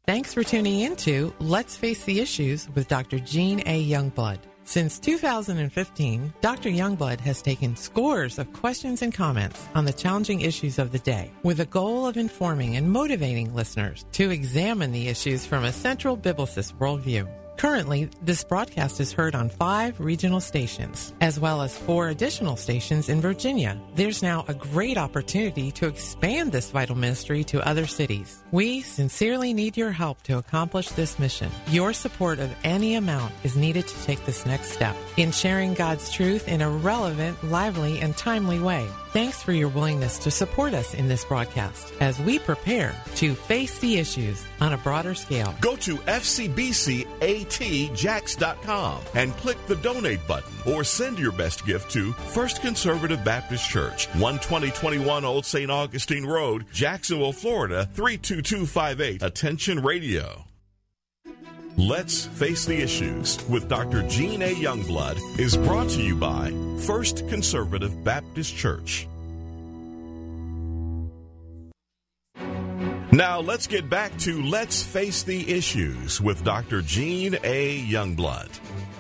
Thanks for tuning in to Let's Face the Issues with Dr. Gene A. Youngblood. Since 2015, Dr. Youngblood has taken scores of questions and comments on the challenging issues of the day with the goal of informing and motivating listeners to examine the issues from a central biblicist worldview. Currently, this broadcast is heard on 5 regional stations, as well as 4 additional stations in Virginia. There's now a great opportunity to expand this vital ministry to other cities. We sincerely need your help to accomplish this mission. Your support of any amount is needed to take this next step in sharing God's truth in a relevant, lively, and timely way. Thanks for your willingness to support us in this broadcast as we prepare to face the issues on a broader scale. Go to fcbcatjax.com and click the donate button or send your best gift to First Conservative Baptist Church, 12021 Old St. Augustine Road, Jacksonville, Florida, 32258. Attention Radio. Let's Face the Issues with Dr. Gene A. Youngblood is brought to you by First Conservative Baptist Church. Now let's get back to Let's Face the Issues with Dr. Gene A. Youngblood.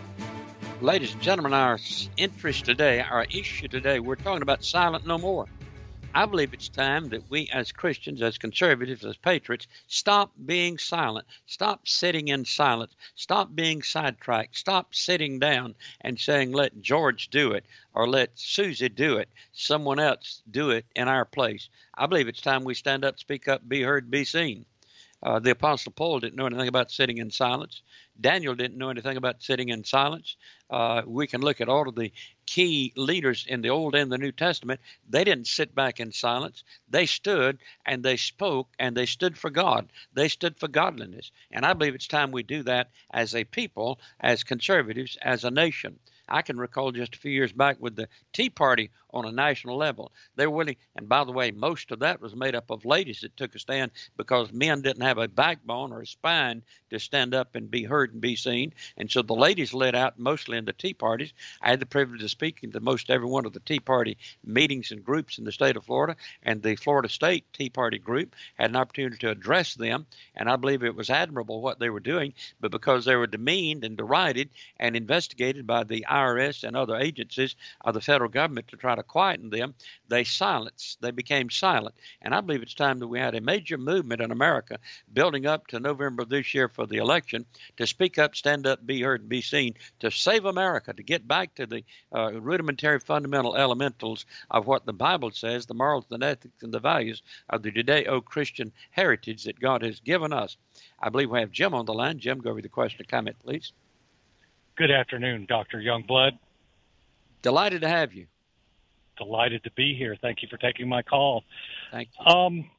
Ladies and gentlemen, our interest today, our issue today, we're talking about silent no more. I believe it's time that we as Christians, as conservatives, as patriots, stop being silent. Stop sitting in silence. Stop being sidetracked. Stop sitting down and saying, let George do it or let Susie do it. Someone else do it in our place. I believe it's time we stand up, speak up, be heard, be seen. The Apostle Paul didn't know anything about sitting in silence. Daniel didn't know anything about sitting in silence. We can look at all of the key leaders in the Old and the New Testament. They didn't sit back in silence. They stood and they spoke and they stood for God. They stood for godliness. And I believe it's time we do that as a people, as conservatives, as a nation. I can recall just a few years back with the Tea Party on a national level. They were willing, and by the way, most of that was made up of ladies that took a stand because men didn't have a backbone or a spine to stand up and be heard and be seen. And so the ladies led out mostly in the Tea Parties. I had the privilege of speaking to most every one of the Tea Party meetings and groups in the state of Florida, and the Florida State Tea Party group had an opportunity to address them, and I believe it was admirable what they were doing, but because they were demeaned and derided and investigated by the IRS and other agencies of the federal government to try to quieten them, they became silent. And I believe it's time that we had a major movement in America building up to November of this year for the election to speak up, stand up, be heard, and be seen, to save America, to get back to the rudimentary fundamental elementals of what the Bible says, the morals, the ethics, and the values of the Judeo-Christian heritage that God has given us. I believe we have Jim on the line. Jim, go over the question and comment, please. Good afternoon, Dr. Youngblood. Delighted to have you. Delighted to be here. Thank you for taking my call. Thank you.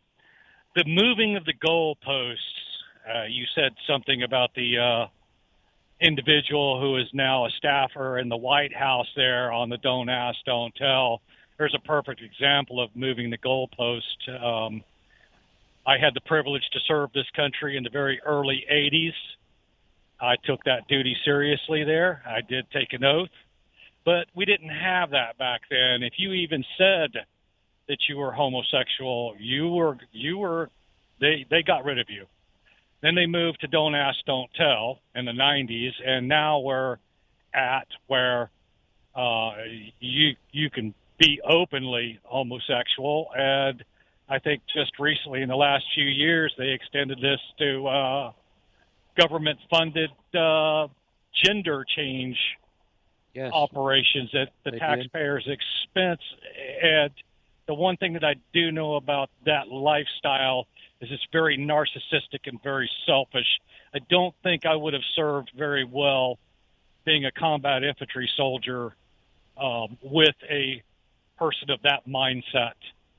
The moving of the goalposts, you said something about the individual who is now a staffer in the White House there on the Don't Ask, Don't Tell. There's a perfect example of moving the goalpost. I had the privilege to serve this country in the very early 80s. I took that duty seriously there. I did take an oath. But we didn't have that back then. If you even said that you were homosexual, they got rid of you. Then they moved to Don't Ask, Don't Tell in the 90s, and now we're at where you can be openly homosexual. And I think just recently, in the last few years, they extended this to government-funded gender change operations at the taxpayers' expense. And the one thing that I do know about that lifestyle is it's very narcissistic and very selfish. I don't think I would have served very well being a combat infantry soldier with a person of that mindset.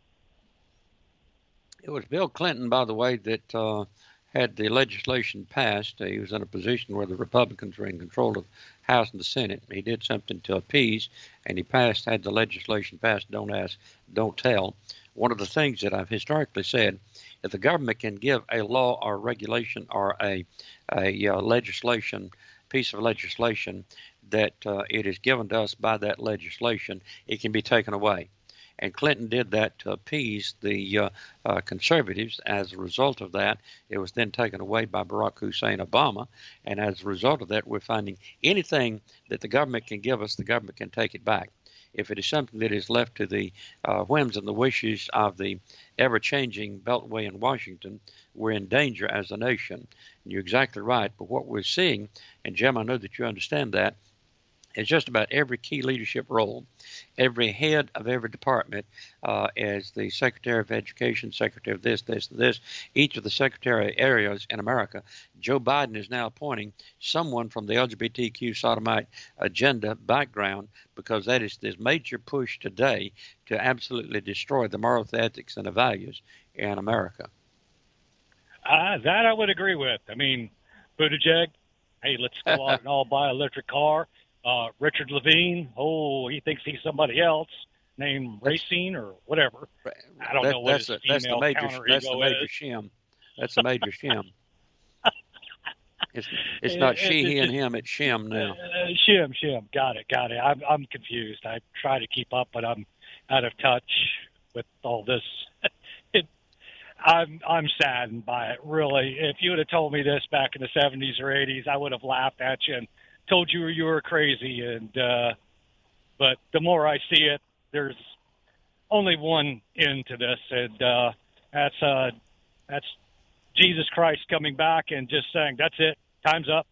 It was Bill Clinton, by the way, that had the legislation passed. He was in a position where the Republicans were in control of the House and the Senate. He did something to appease, and he had the legislation passed, Don't Ask, Don't Tell. One of the things that I've historically said, if the government can give a law or regulation or a legislation, piece of legislation that it is given to us by that legislation, it can be taken away. And Clinton did that to appease the conservatives. As a result of that, it was then taken away by Barack Hussein Obama. And as a result of that, we're finding anything that the government can give us, the government can take it back. If it is something that is left to the whims and the wishes of the ever-changing Beltway in Washington, we're in danger as a nation. And you're exactly right. But what we're seeing, and Jim, I know that you understand that, is just about every key leadership role, every head of every department, as the Secretary of Education, Secretary of this, each of the secretary areas in America, Joe Biden is now appointing someone from the LGBTQ sodomite agenda background, because that is this major push today to absolutely destroy the morals, the ethics, and the values in America. That I would agree with. I mean, Buttigieg, hey, let's go out and all buy an electric car. Richard Levine, he thinks he's somebody else named Racine or whatever. I don't know what his female counter ego is. That's the major shim. That's the major shim. It's not she, he, and him. It's shim now. Shim. Got it. I'm confused. I try to keep up, but I'm out of touch with all this. I'm saddened by it, really. If you would have told me this back in the 70s or 80s, I would have laughed at you and told you were crazy. And but the more I see it, there's only one end to this, and that's Jesus Christ coming back and just saying, "That's it, time's up.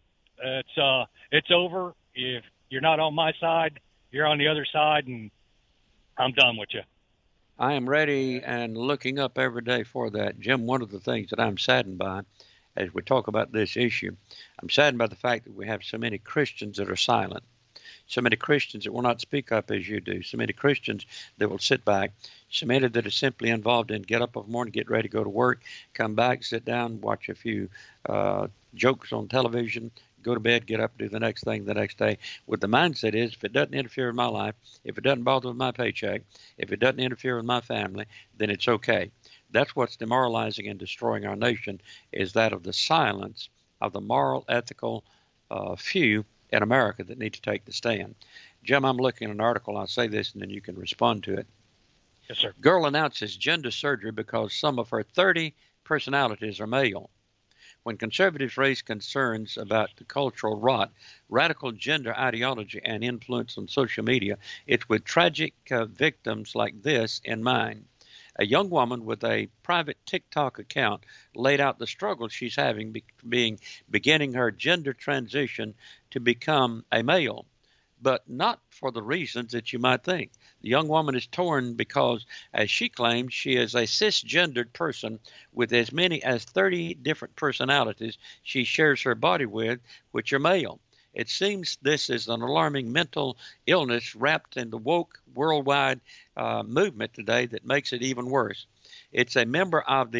It's over. If you're not on my side, you're on the other side, and I'm done with you." I am ready and looking up every day for that. Jim, one of the things that I'm saddened by as we talk about this issue, I'm saddened by the fact that we have so many Christians that are silent, so many Christians that will not speak up as you do, so many Christians that will sit back, so many that are simply involved in get up in the morning, get ready to go to work, come back, sit down, watch a few jokes on television, go to bed, get up, do the next thing the next day, with the mindset is, if it doesn't interfere with my life, if it doesn't bother with my paycheck, if it doesn't interfere with my family, then it's okay. That's what's demoralizing and destroying our nation, is that of the silence of the moral, ethical few in America that need to take the stand. Jim, I'm looking at an article. I'll say this and then you can respond to it. Yes, sir. Girl announces gender surgery because some of her 30 personalities are male. When conservatives raise concerns about the cultural rot, radical gender ideology, and influence on social media, it's with tragic victims like this in mind. A young woman with a private TikTok account laid out the struggle she's having beginning her gender transition to become a male, but not for the reasons that you might think. The young woman is torn because, as she claims, she is a cisgendered person with as many as 30 different personalities she shares her body with, which are male. It seems this is an alarming mental illness wrapped in the woke worldwide movement today that makes it even worse. It's a member of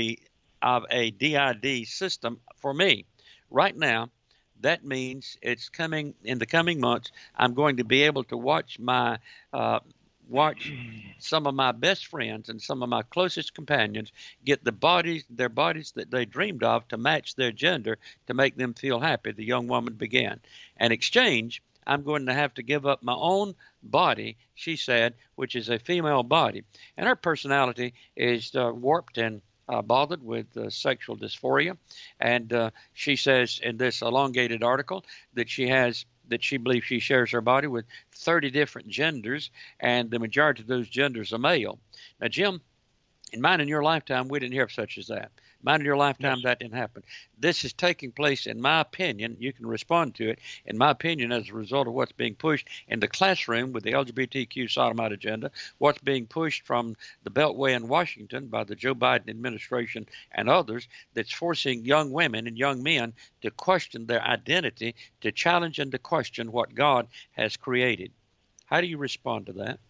a DID system for me. Right now, that means it's coming in the coming months. I'm going to be able to watch some of my best friends and some of my closest companions get their bodies that they dreamed of to match their gender to make them feel happy, the young woman began. In exchange, I'm going to have to give up my own body, she said, which is a female body. And her personality is warped and bothered with sexual dysphoria. And she says in this elongated article that she believes she shares her body with 30 different genders, and the majority of those genders are male. Now, Jim, in mine and your lifetime, we didn't hear of such as that. Mine and your lifetime, yes. That didn't happen. This is taking place, in my opinion, you can respond to it, in my opinion, as a result of what's being pushed in the classroom with the LGBTQ sodomite agenda, what's being pushed from the Beltway in Washington by the Joe Biden administration and others, that's forcing young women and young men to question their identity, to challenge and to question what God has created. How do you respond to that?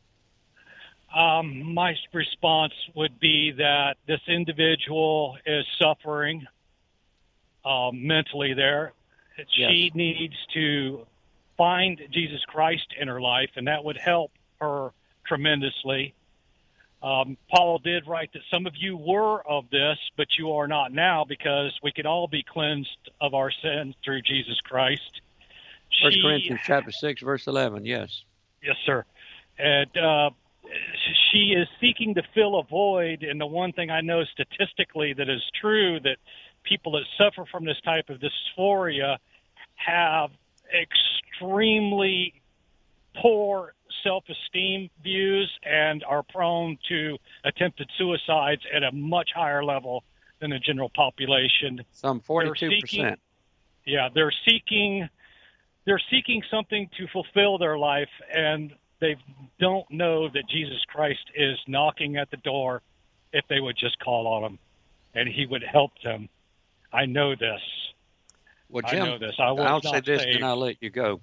My response would be that this individual is suffering mentally there. Yes. She needs to find Jesus Christ in her life, and that would help her tremendously. Paul did write that some of you were of this, but you are not now, because we can all be cleansed of our sins through Jesus Christ. 1 Corinthians chapter 6, verse 11, yes. Yes, sir. And she is seeking to fill a void. And the one thing I know statistically that is true, that people that suffer from this type of dysphoria have extremely poor self-esteem views and are prone to attempted suicides at a much higher level than the general population. Some 42%. They're seeking something to fulfill their life, and they don't know that Jesus Christ is knocking at the door if they would just call on him, and he would help them. I know this. Well, Jim, I know this. I'll say this and I'll let you go.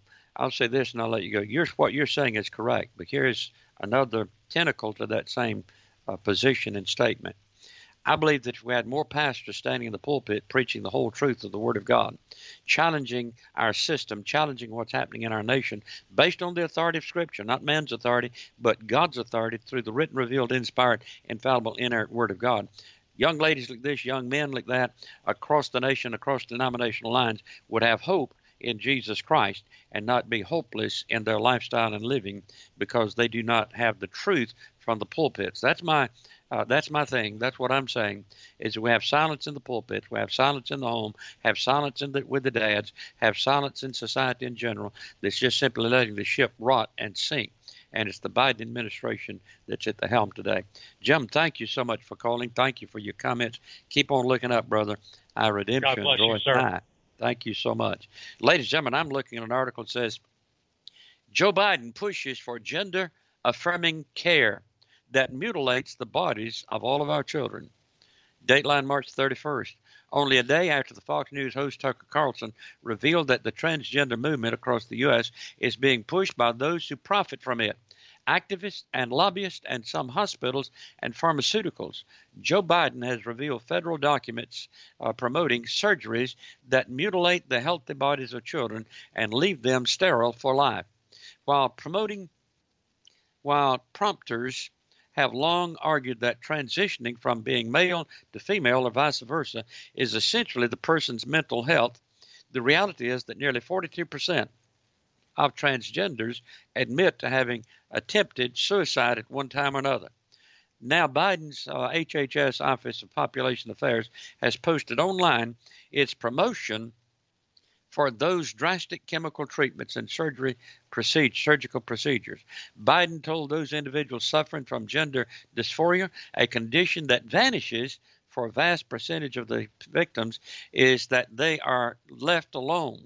What you're saying is correct, but here's another tentacle to that same position and statement. I believe that if we had more pastors standing in the pulpit preaching the whole truth of the Word of God, challenging our system, challenging what's happening in our nation based on the authority of Scripture, not man's authority, but God's authority through the written, revealed, inspired, infallible, inerrant Word of God. Young ladies like this, young men like that, across the nation, across denominational lines, would have hope in Jesus Christ and not be hopeless in their lifestyle and living because they do not have the truth from the pulpits. That's my thing. That's what I'm saying, is we have silence in the pulpit, we have silence in the home, have silence with the dads, have silence in society in general. That's just simply letting the ship rot and sink. And it's the Biden administration that's at the helm today. Jim, thank you so much for calling. Thank you for your comments. Keep on looking up, brother. Our redemption draweth nigh. Thank you so much. Ladies and gentlemen, I'm looking at an article that says, Joe Biden pushes for gender-affirming care that mutilates the bodies of all of our children. Dateline March 31st. Only a day after the Fox News host Tucker Carlson revealed that the transgender movement across the U.S. is being pushed by those who profit from it, activists and lobbyists and some hospitals and pharmaceuticals. Joe Biden has revealed federal documents promoting surgeries that mutilate the healthy bodies of children and leave them sterile for life. While prompters have long argued that transitioning from being male to female or vice versa is essentially the person's mental health, the reality is that nearly 42% of transgenders admit to having attempted suicide at one time or another. Now, Biden's HHS Office of Population Affairs has posted online its promotion for those drastic chemical treatments and surgical procedures. Biden told those individuals suffering from gender dysphoria, a condition that vanishes for a vast percentage of the victims, is that they aren't left alone.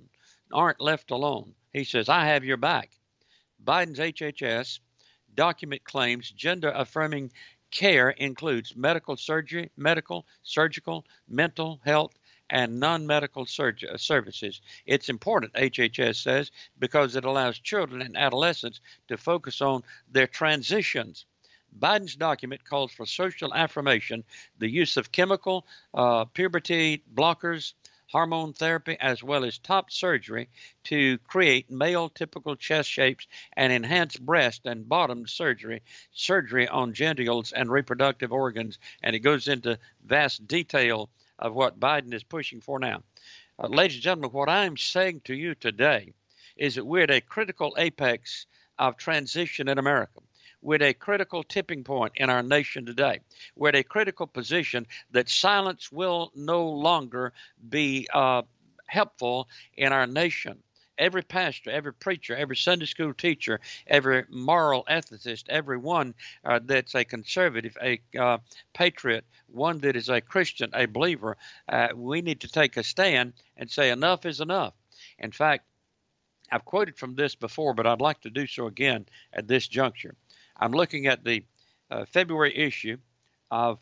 He says, I have your back. Biden's HHS document claims gender-affirming care includes medical surgery, surgical, mental health, and non-medical services. It's important, HHS says, because it allows children and adolescents to focus on their transitions. Biden's document calls for social affirmation, the use of chemical puberty blockers, hormone therapy, as well as top surgery to create male typical chest shapes and enhance breast and bottom surgery on genitals and reproductive organs. And it goes into vast detail of what Biden is pushing for now. Ladies and gentlemen, what I'm saying to you today is that we're at a critical apex of transition in America. We're at a critical tipping point in our nation today. We're at a critical position that silence will no longer be helpful in our nation. Every pastor, every preacher, every Sunday school teacher, every moral ethicist, everyone that's a conservative, a patriot, one that is a Christian, a believer, we need to take a stand and say enough is enough. In fact, I've quoted from this before, but I'd like to do so again at this juncture. I'm looking at the February issue of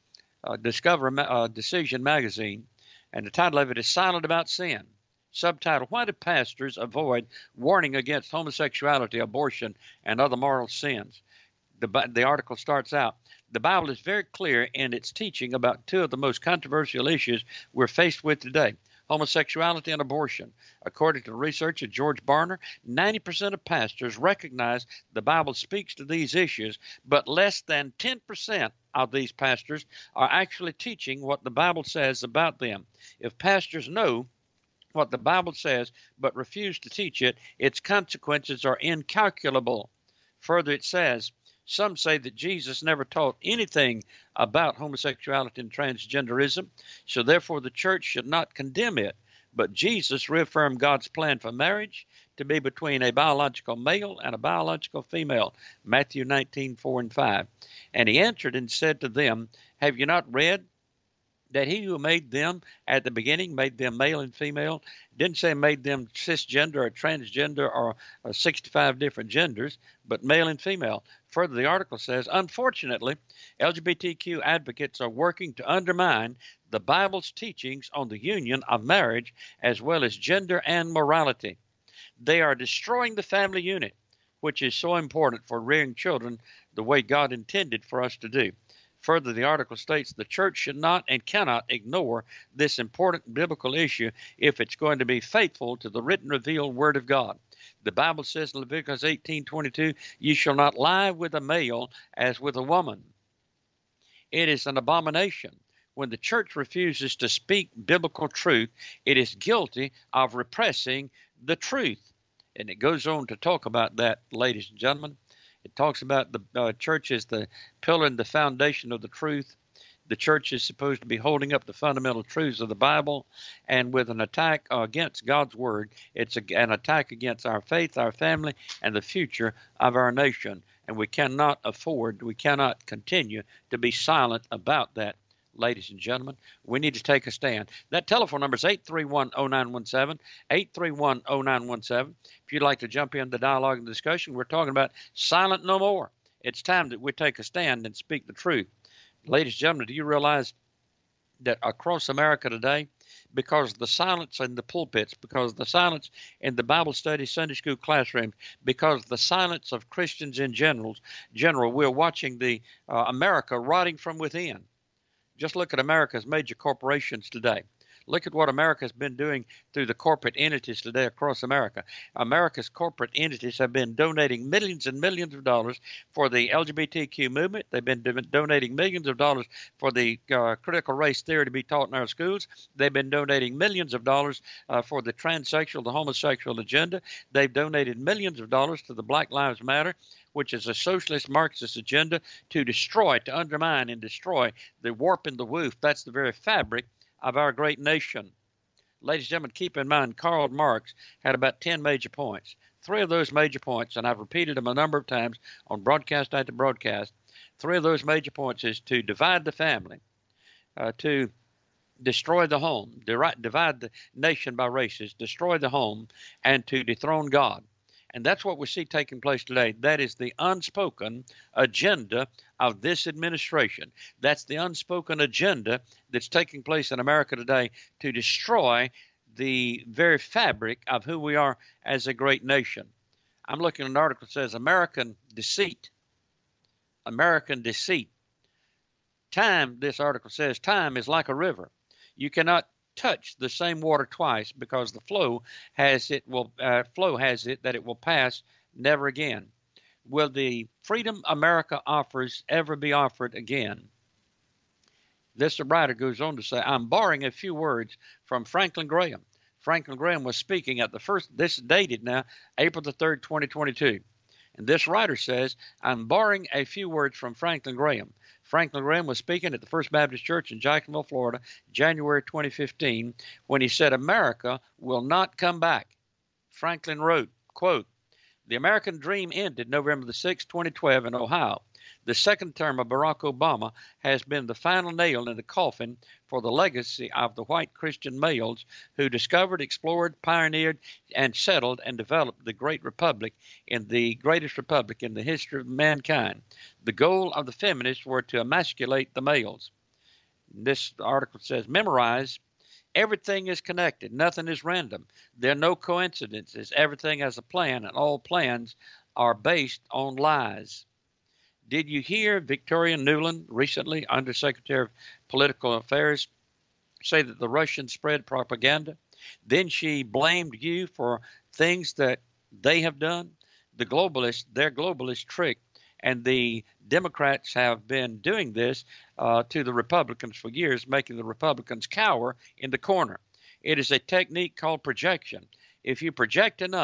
Decision magazine, and the title of it is Silent About Sin. Subtitle, Why Do Pastors Avoid Warning Against Homosexuality, Abortion, and Other Moral Sins? The article starts out, the Bible is very clear in its teaching about two of the most controversial issues we're faced with today, homosexuality and abortion. According to research of George Barner, 90% of pastors recognize the Bible speaks to these issues, but less than 10% of these pastors are actually teaching what the Bible says about them. If pastors know what the Bible says but refuse to teach it, its consequences are incalculable. Further, it says, Some say that Jesus never taught anything about homosexuality and transgenderism, so therefore the church should not condemn it. But Jesus reaffirmed God's plan for marriage to be between a biological male and a biological female, Matthew 19:4 and 5. And he answered and said to them, have you not read that he who made them at the beginning made them male and female? Didn't say made them cisgender or transgender or 65 different genders, but male and female. Further, the article says, unfortunately, LGBTQ advocates are working to undermine the Bible's teachings on the union of marriage as well as gender and morality. They are destroying the family unit, which is so important for rearing children the way God intended for us to do. Further, the article states the church should not and cannot ignore this important biblical issue if it's going to be faithful to the written, revealed Word of God. The Bible says in Leviticus 18:22, you shall not lie with a male as with a woman. It is an abomination. When the church refuses to speak biblical truth, it is guilty of repressing the truth. And it goes on to talk about that, ladies and gentlemen. It talks about the church as the pillar and the foundation of the truth. The church is supposed to be holding up the fundamental truths of the Bible, and with an attack against God's Word, it's an attack against our faith, our family, and the future of our nation. And we cannot continue to be silent about that, ladies and gentlemen. We need to take a stand. That telephone number is 831-0917, 831-0917. If you'd like to jump in the dialogue and discussion, we're talking about silent no more. It's time that we take a stand and speak the truth. Ladies and gentlemen, do you realize that across America today, because of the silence in the pulpits, because of the silence in the Bible study, Sunday school classrooms, because of the silence of Christians in general, we're watching the America rotting from within. Just look at America's major corporations today. Look at what America has been doing through the corporate entities today across America. America's corporate entities have been donating millions and millions of dollars for the LGBTQ movement. They've been donating millions of dollars for the critical race theory to be taught in our schools. They've been donating millions of dollars for the transsexual, the homosexual agenda. They've donated millions of dollars to the Black Lives Matter, which is a socialist Marxist agenda to destroy, to undermine and destroy the warp and the woof. That's the very fabric of our great nation. Ladies and gentlemen, keep in mind, Karl Marx had about 10 major points. 3 of those major points, and I've repeated them a number of times on broadcast after broadcast, 3 of those major points is to divide the family, to destroy the home, divide the nation by races, destroy the home, and to dethrone God. And that's what we see taking place today. That is the unspoken agenda of this administration. That's the unspoken agenda that's taking place in America today to destroy the very fabric of who we are as a great nation. I'm looking at an article that says American deceit. American deceit. Time, this article says, time is like a river. You cannot touch the same water twice because the flow has it that it will pass never again. Will the freedom America offers ever be offered again? This writer goes on to say, I'm borrowing a few words from Franklin Graham. Franklin Graham was speaking at the first, this is dated now, April the 3rd, 2022. And this writer says, I'm borrowing a few words from Franklin Graham. Franklin Graham was speaking at the First Baptist Church in Jacksonville, Florida, January 2015, when he said, America will not come back. Franklin wrote, quote, the American dream ended November the 6th, 2012 in Ohio. The second term of Barack Obama has been the final nail in the coffin for the legacy of the white Christian males who discovered, explored, pioneered, and settled and developed the great republic in the greatest republic in the history of mankind. The goal of the feminists were to emasculate the males. This article says, memorize, everything is connected. Nothing is random. There are no coincidences. Everything has a plan, and all plans are based on lies. Did you hear Victoria Nuland, recently Undersecretary of Political Affairs, say that the Russians spread propaganda? Then she blamed you for things that they have done. The globalists, their globalist trick, and the Democrats have been doing this to the Republicans for years, making the Republicans cower in the corner. It is a technique called projection. If you project enough,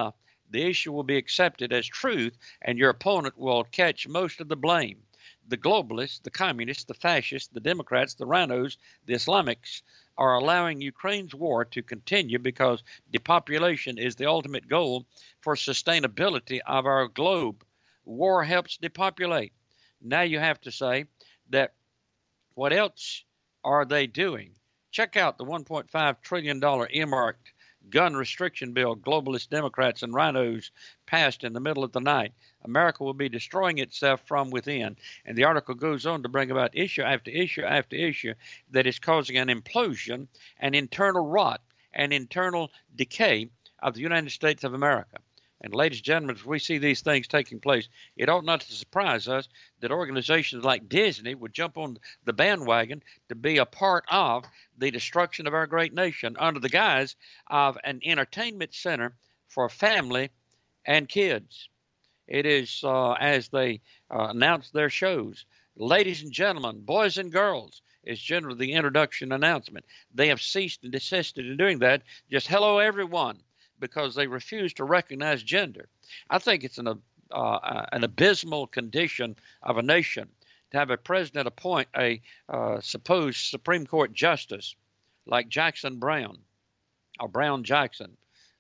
the issue will be accepted as truth, and your opponent will catch most of the blame. The globalists, the communists, the fascists, the Democrats, the rhinos, the Islamics are allowing Ukraine's war to continue because depopulation is the ultimate goal for sustainability of our globe. War helps depopulate. Now you have to say that what else are they doing? Check out the $1.5 trillion earmarked gun restriction bill globalist Democrats and rhinos passed in the middle of the night. America will be destroying itself from within. And the article goes on to bring about issue after issue after issue that is causing an implosion, an internal rot, an internal decay of the United States of America. And ladies and gentlemen, as we see these things taking place, it ought not to surprise us that organizations like Disney would jump on the bandwagon to be a part of the destruction of our great nation under the guise of an entertainment center for family and kids. It is as they announce their shows. Ladies and gentlemen, boys and girls is generally the introduction announcement. They have ceased and desisted in doing that. Just hello, everyone, because they refuse to recognize gender. I think it's an abysmal condition of a nation to have a president appoint a supposed Supreme Court justice like Jackson Brown, or Brown Jackson,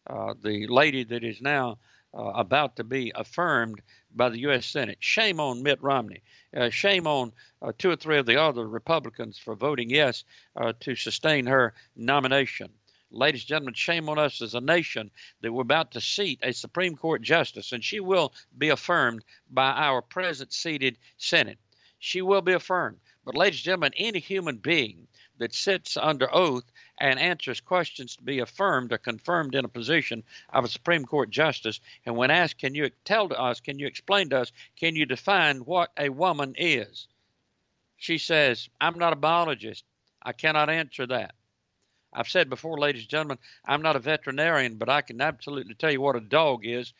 the lady that is now about to be affirmed by the U.S. Senate. Shame on Mitt Romney. Shame on two or three of the other Republicans for voting yes to sustain her nomination. Ladies and gentlemen, shame on us as a nation that we're about to seat a Supreme Court justice, and she will be affirmed by our present seated Senate. She will be affirmed. But ladies and gentlemen, any human being that sits under oath and answers questions to be affirmed or confirmed in a position of a Supreme Court justice, and when asked, can you tell to us, can you explain to us, can you define what a woman is? She says, I'm not a biologist. I cannot answer that. I've said before, ladies and gentlemen, I'm not a veterinarian, but I can absolutely tell you what a dog is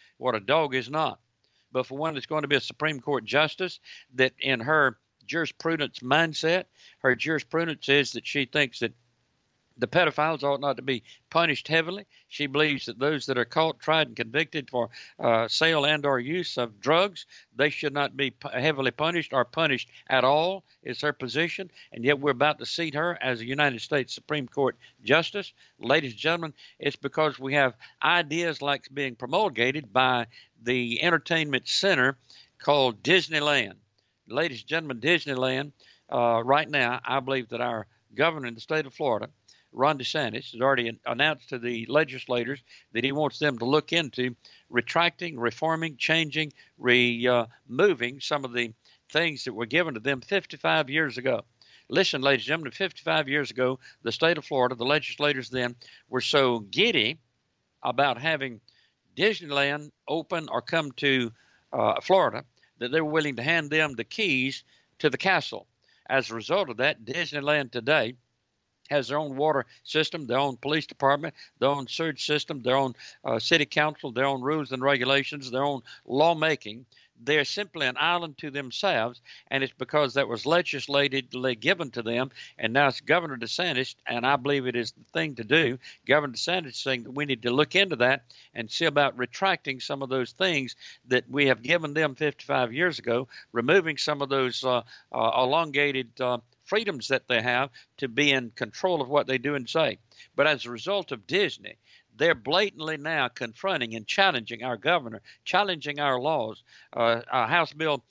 not. But for one that's going to be a Supreme Court justice, that in her jurisprudence mindset, her jurisprudence is that she thinks that the pedophiles ought not to be punished heavily. She believes that those that are caught, tried, and convicted for sale and or use of drugs, they should not be heavily punished or punished at all, is her position. And yet we're about to seat her as a United States Supreme Court justice. Ladies and gentlemen, it's because we have ideas like being promulgated by the entertainment center called Disneyland. Ladies and gentlemen, Disneyland, right now, I believe that our governor in the state of Florida, Ron DeSantis, has already announced to the legislators that he wants them to look into retracting, reforming, changing, removing some of the things that were given to them 55 years ago. Listen, ladies and gentlemen, 55 years ago, the state of Florida, the legislators then were so giddy about having Disneyland open or come to Florida that they were willing to hand them the keys to the castle. As a result of that, Disneyland today has their own water system, their own police department, their own sewage system, their own city council, their own rules and regulations, their own lawmaking. They're simply an island to themselves, and it's because that was legislatively given to them, and now it's Governor DeSantis, and I believe it is the thing to do. Governor DeSantis is saying that we need to look into that and see about retracting some of those things that we have given them 55 years ago, removing some of those elongated freedoms that they have to be in control of what they do and say. But as a result of Disney, they're blatantly now confronting and challenging our governor, challenging our laws. House Bill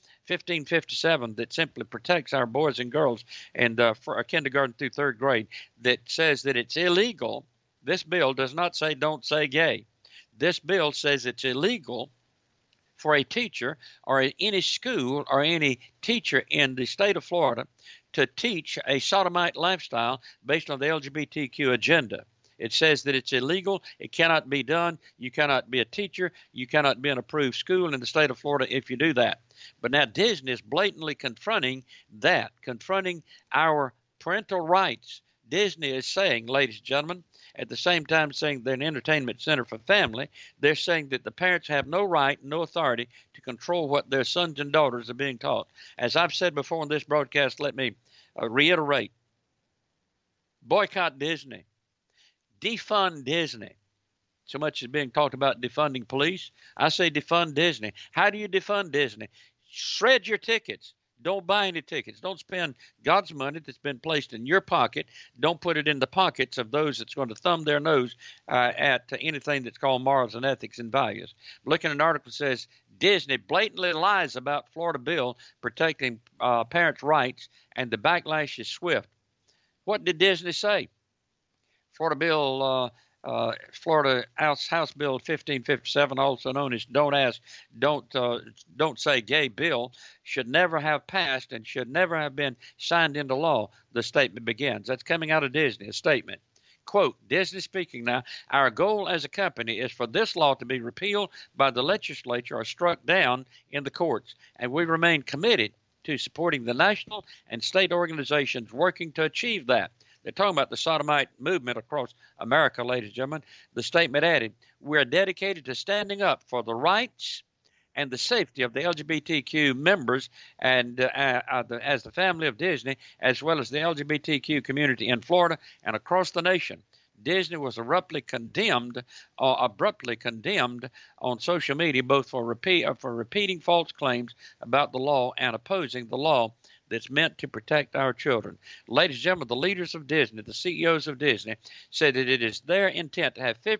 1557 that simply protects our boys and girls and for kindergarten through third grade, that says that it's illegal. This bill does not say don't say gay. This bill says it's illegal for a teacher or any school or any teacher in the state of Florida to teach a sodomite lifestyle based on the LGBTQ agenda. It says that it's illegal. It cannot be done. You cannot be a teacher. You cannot be an approved school in the state of Florida if you do that. But now Disney is blatantly confronting that, confronting our parental rights. Disney is saying, ladies and gentlemen, at the same time saying they're an entertainment center for family, they're saying that the parents have no right, no authority to control what their sons and daughters are being taught. As I've said before in this broadcast, let me reiterate. Boycott Disney. Defund Disney. so much as being talked about defunding police. I say defund Disney. How do you defund Disney? Shred your tickets. Don't buy any tickets. Don't spend God's money that's been placed in your pocket. Don't put it in the pockets of those that's going to thumb their nose at anything that's called morals and ethics and values. Looking at an article that says Disney blatantly lies about Florida bill protecting parents' rights, and the backlash is swift. What did Disney say? Florida House Bill 1557, also known as Don't Say Gay bill, should never have passed and should never have been signed into law, the statement begins. That's coming out of Disney, a statement. Quote, Disney speaking now, our goal as a company is for this law to be repealed by the legislature or struck down in the courts, and we remain committed to supporting the national and state organizations working to achieve that. They're talking about the sodomite movement across America, ladies and gentlemen. The statement added, we're dedicated to standing up for the rights and the safety of the LGBTQ members and as the family of Disney, as well as the LGBTQ community in Florida and across the nation. Disney was abruptly condemned on social media, both for repeating false claims about the law and opposing the law that's meant to protect our children. Ladies and gentlemen, the leaders of Disney, the CEOs of Disney, said that it is their intent to have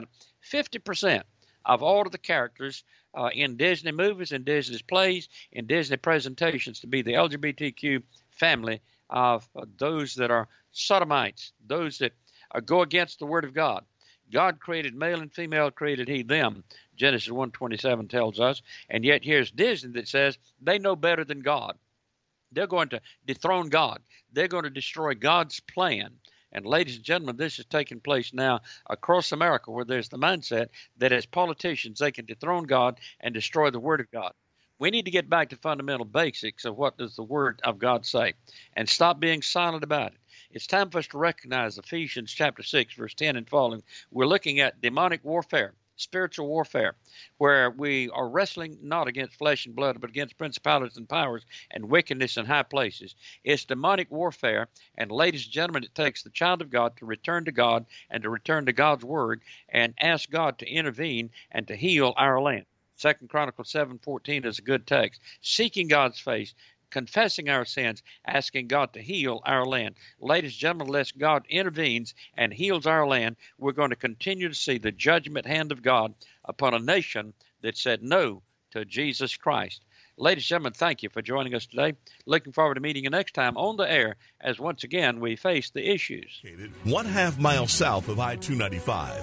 50% of all of the characters in Disney movies, in Disney's plays, in Disney presentations to be the LGBTQ family of those that are sodomites, those that go against the Word of God. God created male and female, created he them, Genesis 1:27 tells us, and yet here's Disney that says they know better than God. They're going to dethrone God. They're going to destroy God's plan. And ladies and gentlemen, this is taking place now across America, where there's the mindset that as politicians, they can dethrone God and destroy the Word of God. We need to get back to fundamental basics of what does the Word of God say and stop being silent about it. It's time for us to recognize Ephesians chapter 6, verse 10 and following. We're looking at demonic warfare, spiritual warfare, where we are wrestling not against flesh and blood, but against principalities and powers and wickedness in high places. It's demonic warfare, and ladies and gentlemen, it takes the child of God to return to God and to return to God's Word and ask God to intervene and to heal our land. 2 Chronicles 7:14 is a good text. Seeking God's face, confessing our sins, asking God to heal our land. Ladies and gentlemen, unless God intervenes and heals our land, we're going to continue to see the judgment hand of God upon a nation that said no to Jesus Christ. Ladies and gentlemen, thank you for joining us today. Looking forward to meeting you next time on the air as once again we face the issues. 1/2 mile south of I-295,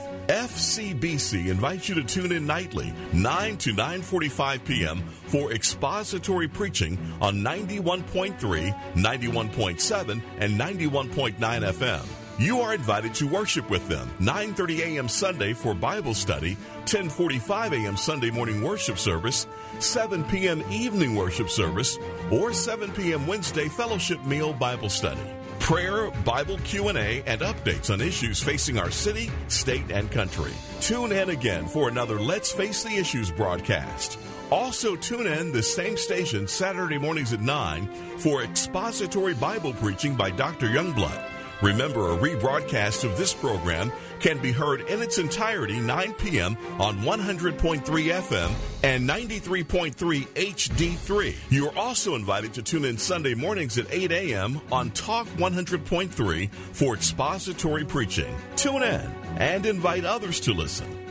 FCBC invites you to tune in nightly, 9 to 9:45 p.m. for expository preaching on 91.3, 91.7, and 91.9 FM. You are invited to worship with them, 9:30 a.m. Sunday for Bible study, 10:45 a.m. Sunday morning worship service, 7 p.m. evening worship service, or 7 p.m. Wednesday fellowship meal Bible study. Prayer, Bible Q&A, and updates on issues facing our city, state, and country. Tune in again for another Let's Face the Issues broadcast. Also tune in the same station Saturday mornings at 9 for expository Bible preaching by Dr. Youngblood. Remember, a rebroadcast of this program can be heard in its entirety 9 p.m. on 100.3 FM and 93.3 HD3. You are also invited to tune in Sunday mornings at 8 a.m. on Talk 100.3 for expository preaching. Tune in and invite others to listen.